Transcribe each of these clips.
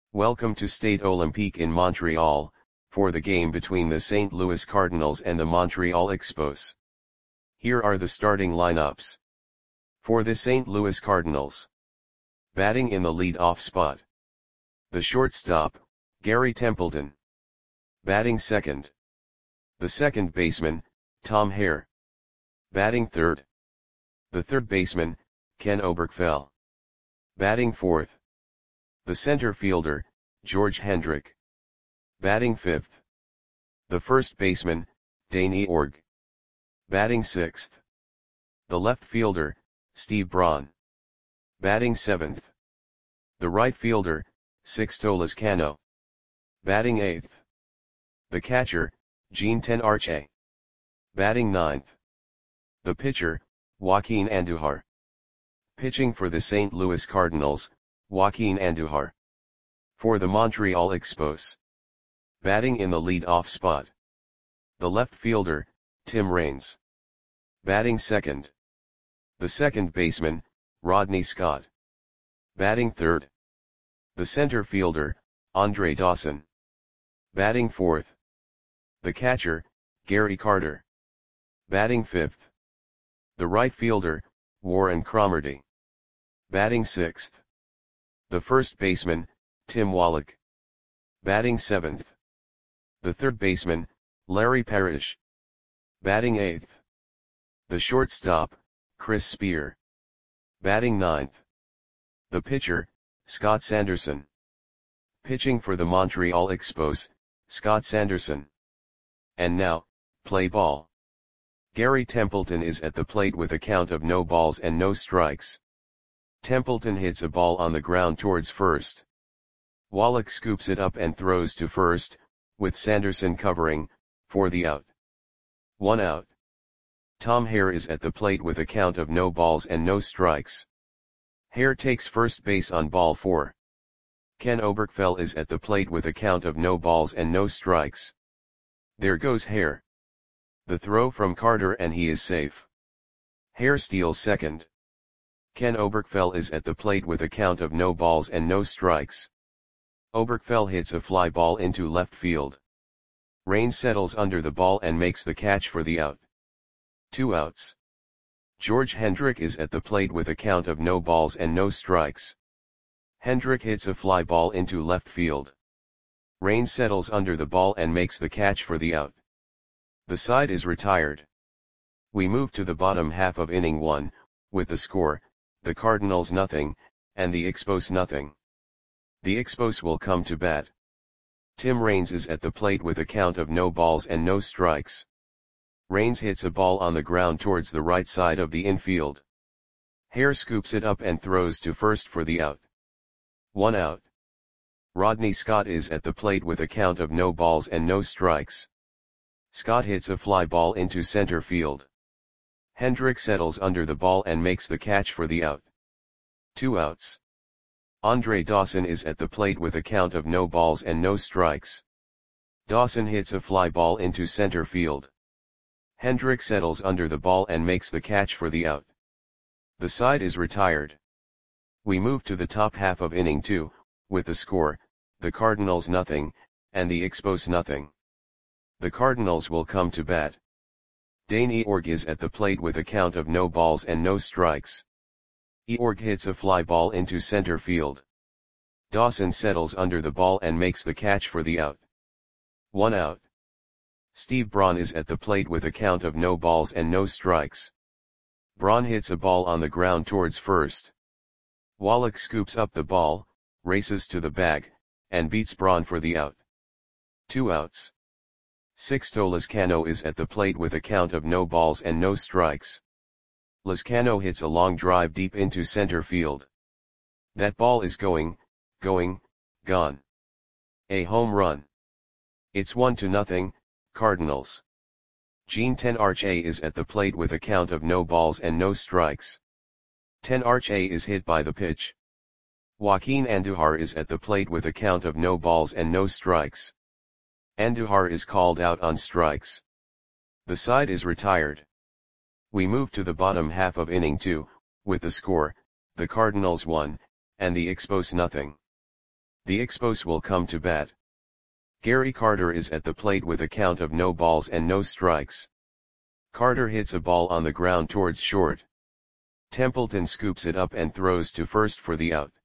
Welcome to Stade Olympique in Montreal, for the game between the St. Louis Cardinals and the Montreal Expos. Here are the starting lineups. For the St. Louis Cardinals. Batting in the lead-off spot. The shortstop, Gary Templeton. Batting second. The second baseman, Tom Hare. Batting third. The third baseman, Ken Oberkfell. Batting fourth. The center fielder, George Hendrick. Batting fifth. The first baseman, Dane Eorg. Batting sixth. The left fielder, Steve Braun. Batting seventh. The right fielder, Sixto Lezcano. Batting eighth. The catcher, Jean Tenarche. Batting ninth. The pitcher, Joaquin Andujar. Pitching for the St. Louis Cardinals, Joaquin Andujar. For the Montreal Expos. Batting in the lead-off spot. The left fielder, Tim Raines. Batting second. The second baseman, Rodney Scott. Batting third. The center fielder, Andre Dawson. Batting fourth. The catcher, Gary Carter. Batting fifth. The right fielder, Warren Cromartie. Batting sixth. The first baseman, Tim Wallach. Batting seventh. The third baseman, Larry Parrish. Batting eighth. The shortstop, Chris Spear. Batting ninth. The pitcher, Scott Sanderson. Pitching for the Montreal Expos, Scott Sanderson. And now, play ball. Gary Templeton is at the plate with a count of no balls and no strikes. Templeton hits a ball on the ground towards first. Wallach scoops it up and throws to first, with Sanderson covering, for the out. 1 out. Tom Hare is at the plate with a count of no balls and no strikes. Hare takes first base on ball 4. Ken Oberkfell is at the plate with a count of no balls and no strikes. There goes Hare. The throw from Carter and he is safe. Hare steals second. Ken Oberkfell is at the plate with a count of no balls and no strikes. Oberkfell hits a fly ball into left field. Raines settles under the ball and makes the catch for the out. 2 outs. George Hendrick is at the plate with a count of no balls and no strikes. Hendrick hits a fly ball into left field. Raines settles under the ball and makes the catch for the out. The side is retired. We move to the bottom half of inning 1, with the score, the Cardinals nothing, and the Expos nothing. The Expos will come to bat. Tim Raines is at the plate with a count of no balls and no strikes. Raines hits a ball on the ground towards the right side of the infield. Hare scoops it up and throws to first for the out. 1 out. Rodney Scott is at the plate with a count of no balls and no strikes. Scott hits a fly ball into center field. Hendrick settles under the ball and makes the catch for the out. 2 outs. Andre Dawson is at the plate with a count of no balls and no strikes. Dawson hits a fly ball into center field. Hendrick settles under the ball and makes the catch for the out. The side is retired. We move to the top half of inning 2, with the score, the Cardinals nothing, and the Expos nothing. The Cardinals will come to bat. Dane Eorg is at the plate with a count of no balls and no strikes. Eorg hits a fly ball into center field. Dawson settles under the ball and makes the catch for the out. 1 out. Steve Braun is at the plate with a count of no balls and no strikes. Braun hits a ball on the ground towards first. Wallach scoops up the ball, races to the bag, and beats Braun for the out. 2 outs. Sixto Lezcano is at the plate with a count of no balls and no strikes. Lezcano hits a long drive deep into center field. That ball is gone. A home run. It's 1-0, Cardinals. Jean Tenarche is at the plate with a count of no balls and no strikes. Tenarche is hit by the pitch. Joaquin Andujar is at the plate with a count of no balls and no strikes. Andujar is called out on strikes. The side is retired. We move to the bottom half of inning 2, with the score, the Cardinals 1, and the Expos nothing. The Expos will come to bat. Gary Carter is at the plate with a count of no balls and no strikes. Carter hits a ball on the ground towards short. Templeton scoops it up and throws to first for the out.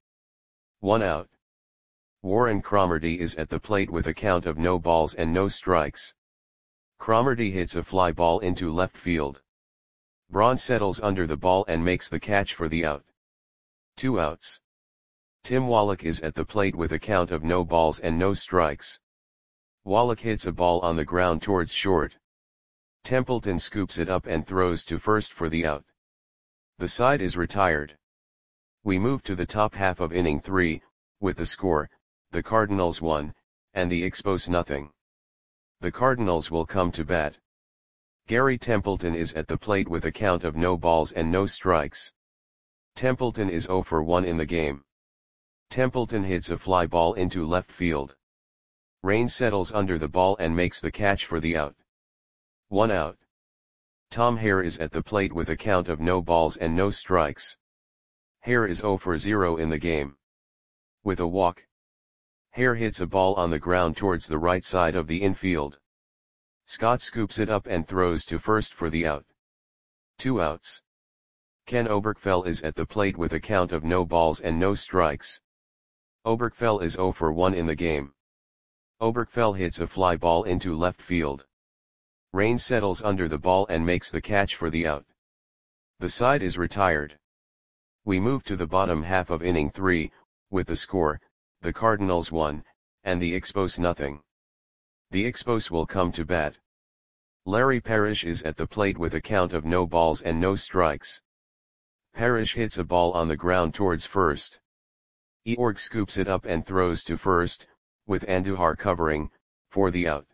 1 out. Warren Cromartie is at the plate with a count of no balls and no strikes. Cromartie hits a fly ball into left field. Braun settles under the ball and makes the catch for the out. 2 outs. Tim Wallach is at the plate with a count of no balls and no strikes. Wallach hits a ball on the ground towards short. Templeton scoops it up and throws to first for the out. The side is retired. We move to the top half of inning 3, with the score, the Cardinals 1, and the Expos nothing. The Cardinals will come to bat. Gary Templeton is at the plate with a count of no balls and no strikes. Templeton is 0 for 1 in the game. Templeton hits a fly ball into left field. Raines settles under the ball and makes the catch for the out. 1 out. Tom Hare is at the plate with a count of no balls and no strikes. Hare is 0 for 0 in the game. With a walk, Hare hits a ball on the ground towards the right side of the infield. Scott scoops it up and throws to first for the out. 2 outs. Ken Oberkfell is at the plate with a count of no balls and no strikes. Oberkfell is 0 for 1 in the game. Oberkfell hits a fly ball into left field. Raines settles under the ball and makes the catch for the out. The side is retired. We move to the bottom half of inning 3, with the score, the Cardinals 1, and the Expos nothing. The Expos will come to bat. Larry Parrish is at the plate with a count of no balls and no strikes. Parrish hits a ball on the ground towards first. Eorg scoops it up and throws to first, with Andujar covering, for the out.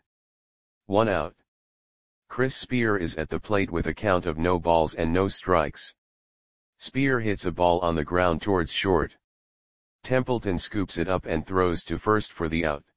1 out. Chris Spear is at the plate with a count of no balls and no strikes. Spear hits a ball on the ground towards short. Templeton scoops it up and throws to first for the out.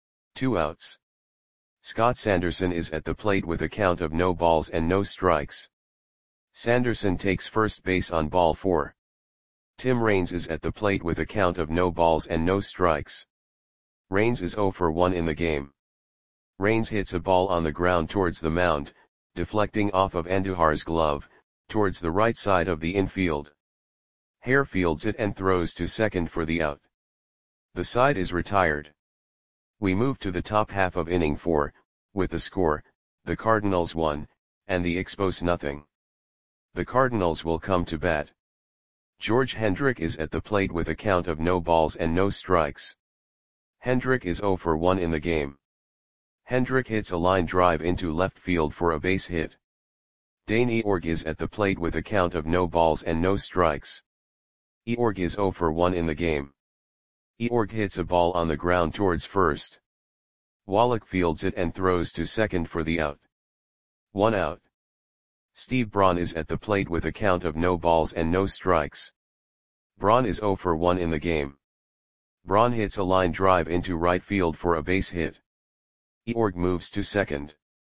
2 outs. Scott Sanderson is at the plate with a count of no balls and no strikes. Sanderson takes first base on ball 4. Tim Raines is at the plate with a count of no balls and no strikes. Raines is 0 for 1 in the game. Raines hits a ball on the ground towards the mound, deflecting off of Andujar's glove, towards the right side of the infield. Hare fields it and throws to second for the out. The side is retired. We move to the top half of inning 4, with the score, the Cardinals 1, and the Expos nothing. The Cardinals will come to bat. George Hendrick is at the plate with a count of no balls and no strikes. Hendrick is 0 for 1 in the game. Hendrick hits a line drive into left field for a base hit. Dane Eorg is at the plate with a count of no balls and no strikes. Eorg is 0 for 1 in the game. Eorg hits a ball on the ground towards first. Wallach fields it and throws to second for the out. 1 out. Steve Braun is at the plate with a count of no balls and no strikes. Braun is 0 for 1 in the game. Braun hits a line drive into right field for a base hit. Eorg moves to second.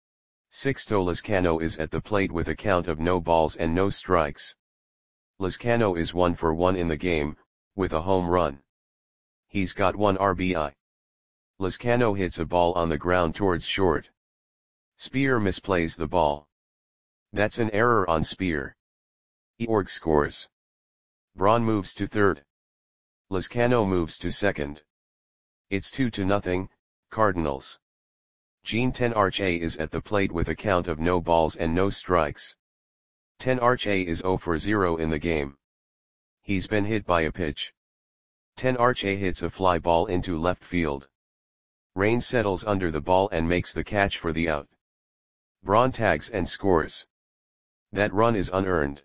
Sixto Lizcano is at the plate with a count of no balls and no strikes. Lizcano is 1 for 1 in the game, with a home run. He's got 1 RBI. Lizcano hits a ball on the ground towards short. Spear misplays the ball. That's an error on Spear. Eorg scores. Braun moves to third. Lizcano moves to second. It's 2-0, Cardinals. Gene Tenarche is at the plate with a count of no balls and no strikes. Tenarche is 0 for 0 in the game. He's been hit by a pitch. Tenarche hits a fly ball into left field. Raines settles under the ball and makes the catch for the out. Braun tags and scores. That run is unearned.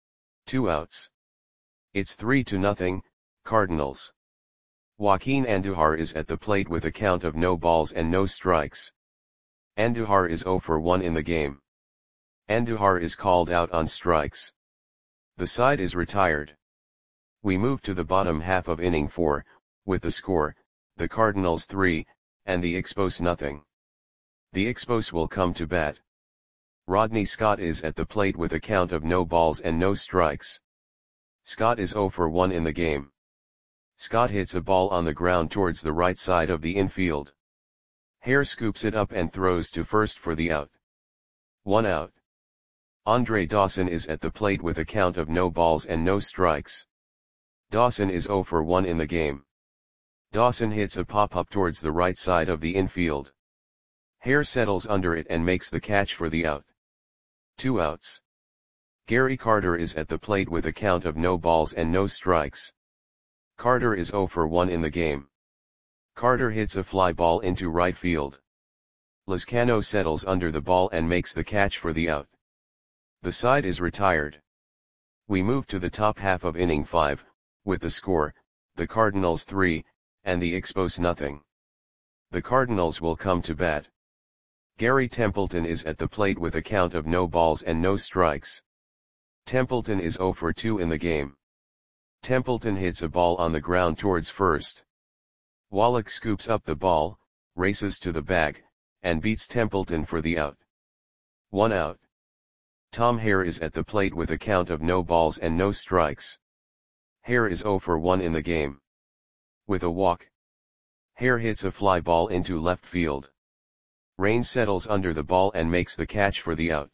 2 outs. It's 3-0, Cardinals. Joaquin Andujar is at the plate with a count of no balls and no strikes. Andujar is 0 for 1 in the game. Andujar is called out on strikes. The side is retired. We move to the bottom half of inning 4, with the score, the Cardinals 3, and the Expos nothing. The Expos will come to bat. Rodney Scott is at the plate with a count of no balls and no strikes. Scott is 0 for 1 in the game. Scott hits a ball on the ground towards the right side of the infield. Hare scoops it up and throws to first for the out. 1 out. Andre Dawson is at the plate with a count of no balls and no strikes. Dawson is 0 for 1 in the game. Dawson hits a pop-up towards the right side of the infield. Hare settles under it and makes the catch for the out. 2 outs. Gary Carter is at the plate with a count of no balls and no strikes. Carter is 0 for 1 in the game. Carter hits a fly ball into right field. Lizcano settles under the ball and makes the catch for the out. The side is retired. We move to the top half of inning 5, with the score, the Cardinals 3, and the Expos nothing. The Cardinals will come to bat. Gary Templeton is at the plate with a count of no balls and no strikes. Templeton is 0 for 2 in the game. Templeton hits a ball on the ground towards first. Wallach scoops up the ball, races to the bag, and beats Templeton for the out. 1 out. Tom Hare is at the plate with a count of no balls and no strikes. Hare is 0 for 1 in the game. With a walk, Hare hits a fly ball into left field. Raines settles under the ball and makes the catch for the out.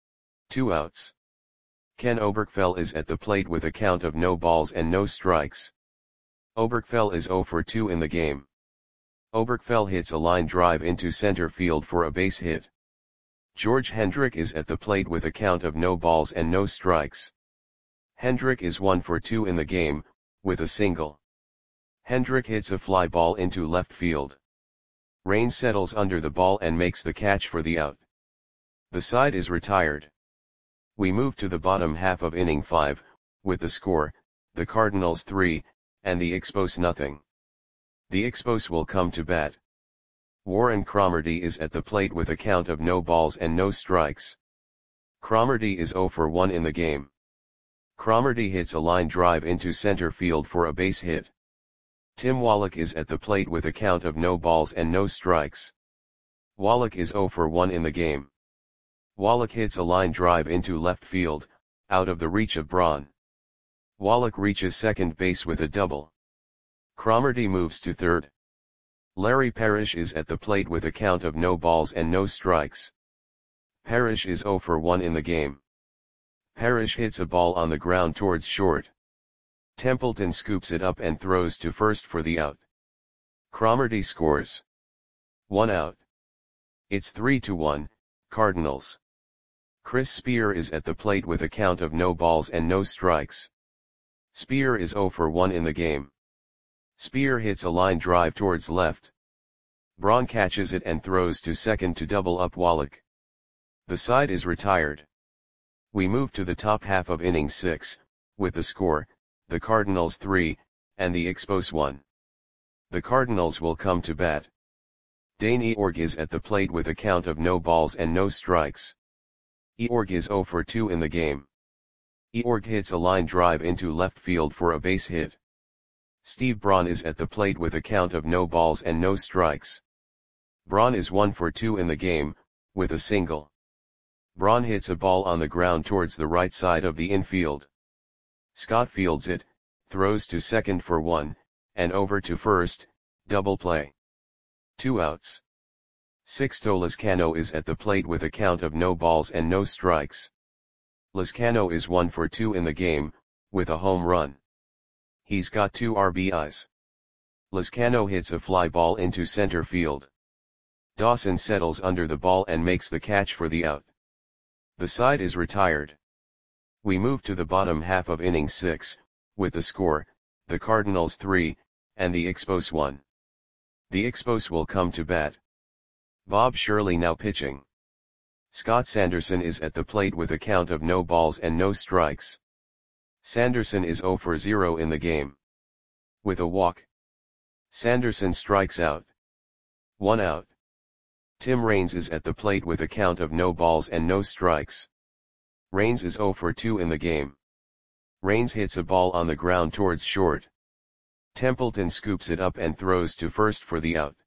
2 outs. Ken Oberkfell is at the plate with a count of no balls and no strikes. Oberkfell is 0 for 2 in the game. Oberkfell hits a line drive into center field for a base hit. George Hendrick is at the plate with a count of no balls and no strikes. Hendrick is 1 for 2 in the game, with a single. Hendrick hits a fly ball into left field. Raines settles under the ball and makes the catch for the out. The side is retired. We move to the bottom half of inning 5, with the score, the Cardinals 3, and the Expos nothing. The Expos will come to bat. Warren Cromartie is at the plate with a count of no balls and no strikes. Cromartie is 0 for 1 in the game. Cromartie hits a line drive into center field for a base hit. Tim Wallach is at the plate with a count of no balls and no strikes. Wallach is 0 for 1 in the game. Wallach hits a line drive into left field, out of the reach of Braun. Wallach reaches second base with a double. Cromartie moves to third. Larry Parrish is at the plate with a count of no balls and no strikes. Parrish is 0 for 1 in the game. Parrish hits a ball on the ground towards short. Templeton scoops it up and throws to first for the out. Cromartie scores. 1 out. It's 3-1, Cardinals. Chris Spear is at the plate with a count of no balls and no strikes. Spear is 0 for 1 in the game. Spear hits a line drive towards left. Braun catches it and throws to second to double up Wallach. The side is retired. We move to the top half of inning 6, with the score, the Cardinals 3, and the Expos 1. The Cardinals will come to bat. Dane Eorg is at the plate with a count of no balls and no strikes. Eorg is 0 for 2 in the game. Eorg hits a line drive into left field for a base hit. Steve Braun is at the plate with a count of no balls and no strikes. Braun is 1 for 2 in the game, with a single. Braun hits a ball on the ground towards the right side of the infield. Scott fields it, throws to second for 1, and over to first, double play. 2 outs. Sixto Lizcano is at the plate with a count of no balls and no strikes. Lizcano is 1 for 2 in the game, with a home run. He's got 2 RBIs. Lizcano hits a fly ball into center field. Dawson settles under the ball and makes the catch for the out. The side is retired. We move to the bottom half of inning 6, with the score, the Cardinals 3, and the Expos 1. The Expos will come to bat. Bob Shirley now pitching. Scott Sanderson is at the plate with a count of no balls and no strikes. Sanderson is 0 for 0 in the game. With a walk, Sanderson strikes out. 1 out. Tim Raines is at the plate with a count of no balls and no strikes. Raines is 0 for 2 in the game. Raines hits a ball on the ground towards short. Templeton scoops it up and throws to first for the out.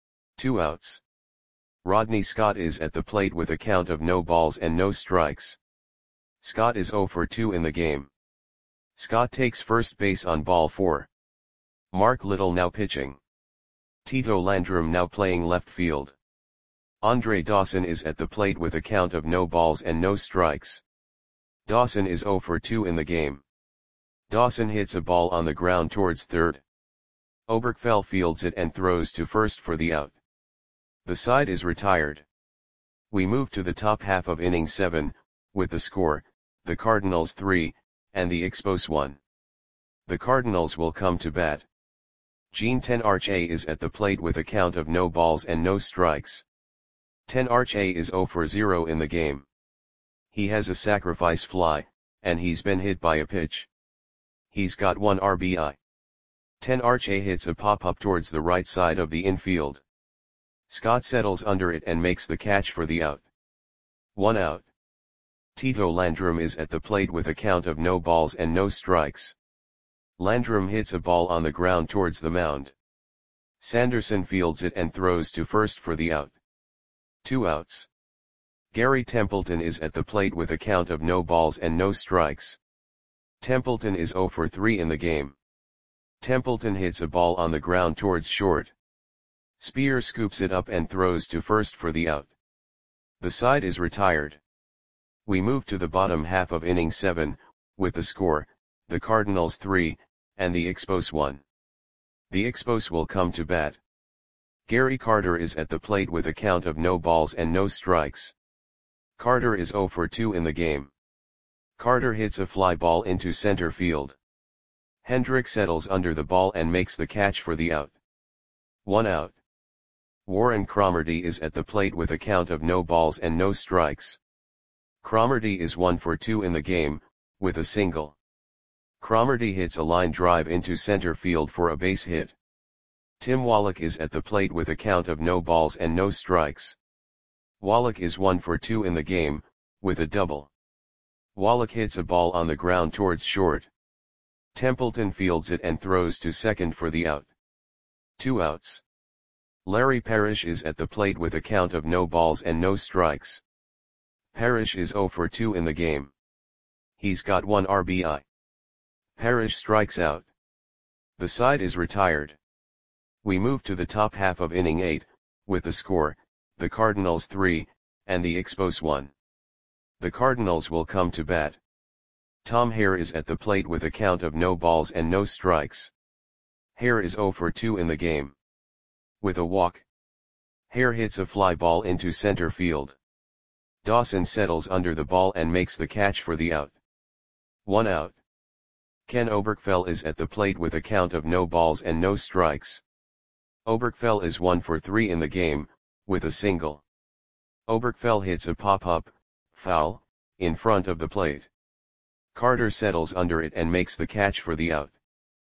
2 outs. Rodney Scott is at the plate with a count of no balls and no strikes. Scott is 0 for 2 in the game. Scott takes first base on ball 4. Mark Little now pitching. Tito Landrum now playing left field. Andre Dawson is at the plate with a count of no balls and no strikes. Dawson is 0 for 2 in the game. Dawson hits a ball on the ground towards third. Oberkfell fields it and throws to first for the out. The side is retired. We move to the top half of inning 7, with the score, the Cardinals 3, and the Expos 1. The Cardinals will come to bat. Jean Tenarche is at the plate with a count of no balls and no strikes. Tenarche is 0 for 0 in the game. He has a sacrifice fly, and he's been hit by a pitch. He's got 1 RBI. Tenarche hits a pop-up towards the right side of the infield. Scott settles under it and makes the catch for the out. 1 out. Tito Landrum is at the plate with a count of no balls and no strikes. Landrum hits a ball on the ground towards the mound. Sanderson fields it and throws to first for the out. 2 outs. Gary Templeton is at the plate with a count of no balls and no strikes. Templeton is 0 for 3 in the game. Templeton hits a ball on the ground towards short. Spear scoops it up and throws to first for the out. The side is retired. We move to the bottom half of inning 7, with the score, the Cardinals 3, and the Expos 1. The Expos will come to bat. Gary Carter is at the plate with a count of no balls and no strikes. Carter is 0 for 2 in the game. Carter hits a fly ball into center field. Hendrick settles under the ball and makes the catch for the out. 1 out. Warren Cromartie is at the plate with a count of no balls and no strikes. Cromartie is 1 for 2 in the game, with a single. Cromartie hits a line drive into center field for a base hit. Tim Wallach is at the plate with a count of no balls and no strikes. Wallach is 1 for 2 in the game, with a double. Wallach hits a ball on the ground towards short. Templeton fields it and throws to second for the out. 2 outs. Larry Parrish is at the plate with a count of no balls and no strikes. Parrish is 0 for 2 in the game. He's got 1 RBI. Parrish strikes out. The side is retired. We move to the top half of inning 8, with the score, the Cardinals 3, and the Expos 1. The Cardinals will come to bat. Tom Hare is at the plate with a count of no balls and no strikes. Hare is 0 for 2 in the game. With a walk, Hare hits a fly ball into center field. Dawson settles under the ball and makes the catch for the out. 1 out. Ken Oberkfell is at the plate with a count of no balls and no strikes. Oberkfell is 1 for 3 in the game, with a single. Oberkfell hits a pop-up, foul, in front of the plate. Carter settles under it and makes the catch for the out.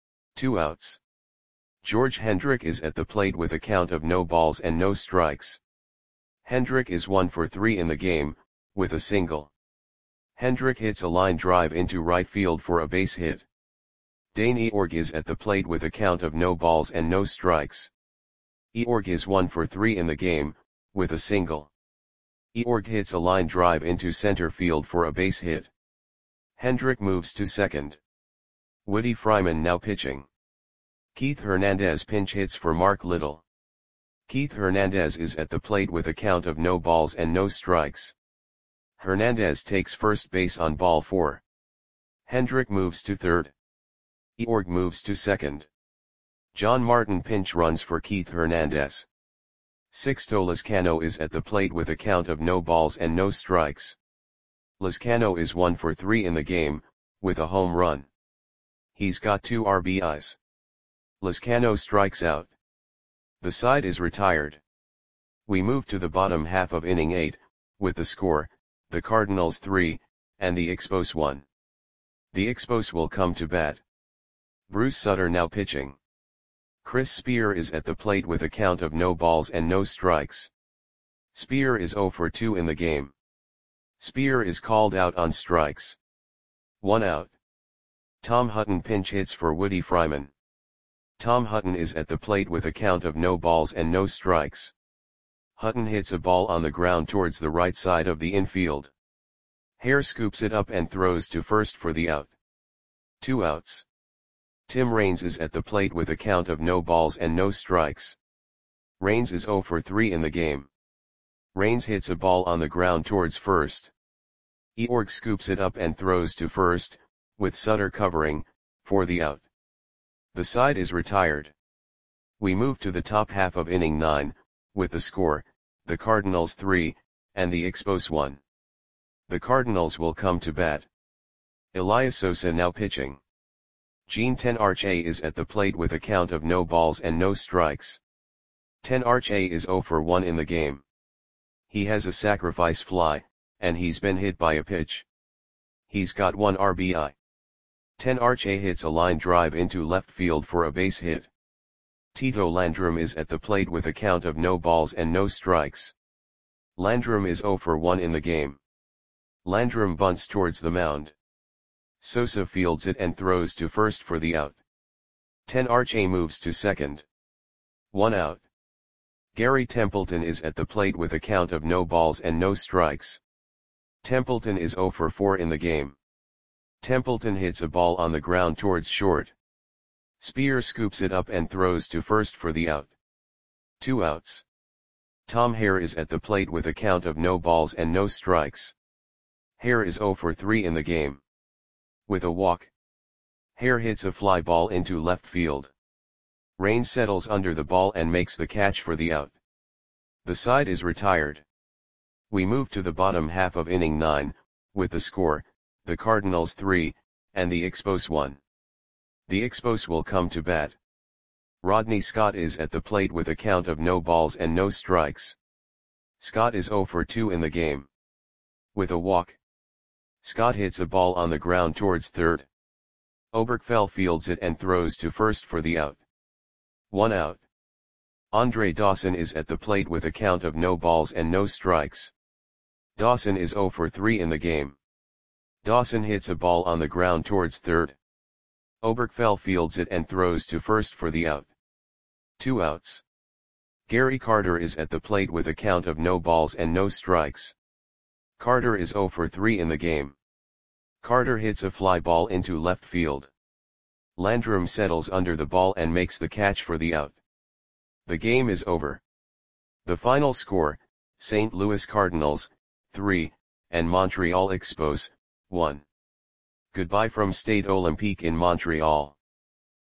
2 outs. George Hendrick is at the plate with a count of no balls and no strikes. Hendrick is 1 for 3 in the game, with a single. Hendrick hits a line drive into right field for a base hit. Dane Eorg is at the plate with a count of no balls and no strikes. Eorg is 1 for 3 in the game, with a single. Eorg hits a line drive into center field for a base hit. Hendrick moves to second. Woody Fryman now pitching. Keith Hernandez pinch hits for Mark Little. Keith Hernandez is at the plate with a count of no balls and no strikes. Hernandez takes first base on ball 4. Hendrick moves to third. Eorg moves to second. John Martin pinch runs for Keith Hernandez. Sixto Lizcano is at the plate with a count of no balls and no strikes. Lizcano is 1 for 3 in the game, with a home run. He's got 2 RBIs. Lizcano strikes out. The side is retired. We move to the bottom half of inning 8, with the score, the Cardinals 3, and the Expos 1. The Expos will come to bat. Bruce Sutter now pitching. Chris Spear is at the plate with a count of no balls and no strikes. Spear is 0 for 2 in the game. Spear is called out on strikes. 1 out. Tom Hutton pinch hits for Woody Fryman. Tom Hutton is at the plate with a count of no balls and no strikes. Hutton hits a ball on the ground towards the right side of the infield. Hare scoops it up and throws to first for the out. 2 outs. Tim Raines is at the plate with a count of no balls and no strikes. Raines is 0 for 3 in the game. Raines hits a ball on the ground towards first. Eorg scoops it up and throws to first, with Sutter covering, for the out. The side is retired. We move to the top half of inning 9, with the score, the Cardinals 3, and the Expos 1. The Cardinals will come to bat. Elias Sosa now pitching. Gene Tenarche is at the plate with a count of no balls and no strikes. Tenarche is 0 for 1 in the game. He has a sacrifice fly, and he's been hit by a pitch. He's got 1 RBI. Tenarche hits a line drive into left field for a base hit. Tito Landrum is at the plate with a count of no balls and no strikes. Landrum is 0 for 1 in the game. Landrum bunts towards the mound. Sosa fields it and throws to first for the out. Tenarche moves to second. 1 out. Gary Templeton is at the plate with a count of no balls and no strikes. Templeton is 0 for 4 in the game. Templeton hits a ball on the ground towards short. Spear scoops it up and throws to first for the out. 2 outs. Tom Hare is at the plate with a count of no balls and no strikes. Hare is 0 for 3 in the game. With a walk, Hare hits a fly ball into left field. Raines settles under the ball and makes the catch for the out. The side is retired. We move to the bottom half of inning 9, with the score, the Cardinals 3, and the Expos 1. The Expos will come to bat. Rodney Scott is at the plate with a count of no balls and no strikes. Scott is 0 for 2 in the game. With a walk, Scott hits a ball on the ground towards third. Oberkfell fields it and throws to first for the out. 1 out. Andre Dawson is at the plate with a count of no balls and no strikes. Dawson is 0 for 3 in the game. Dawson hits a ball on the ground towards third. Oberkfell fields it and throws to first for the out. 2 outs. Gary Carter is at the plate with a count of no balls and no strikes. Carter is 0 for 3 in the game. Carter hits a fly ball into left field. Landrum settles under the ball and makes the catch for the out. The game is over. The final score, St. Louis Cardinals, 3, and Montreal Expos, 1. Goodbye from Stade Olympique in Montreal.